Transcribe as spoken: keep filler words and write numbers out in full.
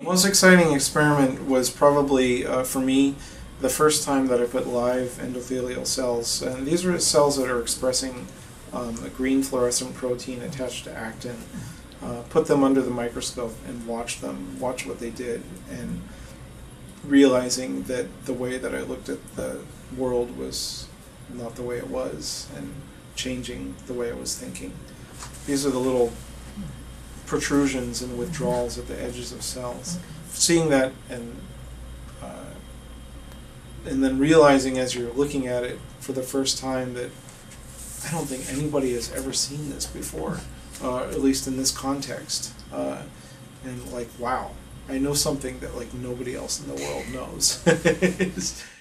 most exciting experiment was probably, uh, for me, the first time that I put live endothelial cells. And these are cells that are expressing um, a green fluorescent protein attached to actin. Uh, put them under the microscope and watch them, watch what they did, and realizing that the way that I looked at the world was not the way it was, and changing the way I was thinking. These are the little protrusions and withdrawals at the edges of cells. Okay. Seeing that and uh, and then realizing as you're looking at it for the first time that I don't think anybody has ever seen this before, uh, at least in this context. Uh, and like, wow, I know something that like nobody else in the world knows.